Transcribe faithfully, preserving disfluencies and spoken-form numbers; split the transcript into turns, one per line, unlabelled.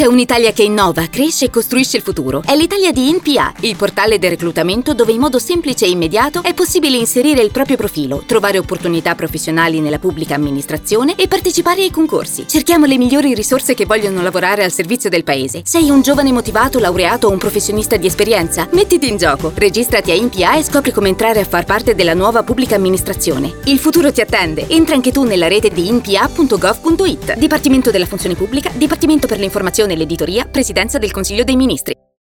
C'è un'Italia che innova, cresce e costruisce il futuro. È l'Italia di N P A, il portale del reclutamento dove in modo semplice e immediato è possibile inserire il proprio profilo, trovare opportunità professionali nella pubblica amministrazione e partecipare ai concorsi. Cerchiamo le migliori risorse che vogliono lavorare al servizio del paese. Sei un giovane motivato, laureato o un professionista di esperienza? Mettiti in gioco. Registrati a N P A e scopri come entrare a far parte della nuova pubblica amministrazione. Il futuro ti attende. Entra anche tu nella rete di n p a punto gov punto it. Dipartimento della Funzione Pubblica, Dipartimento per l'informazione e l'editoria, Presidenza del Consiglio dei Ministri.